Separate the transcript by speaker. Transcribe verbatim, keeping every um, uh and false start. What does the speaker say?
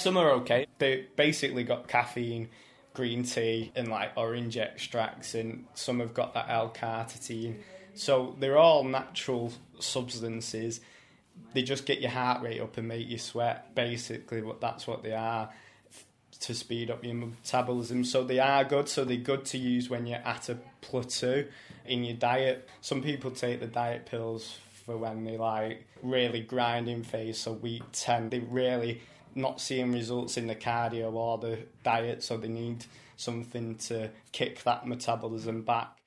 Speaker 1: Some are okay. They basically got caffeine, green tea and like orange extracts, and some have got that L-carnitine. So they're all natural substances. They just get your heart rate up and make you sweat, basically. But that's what they are, to speed up your metabolism. So they are good. So they're good to use when you're at a plateau in your diet. Some people take the diet pills for when they like really grinding phase, so week ten. They really not seeing results in the cardio or the diet, so they need something to kick that metabolism back.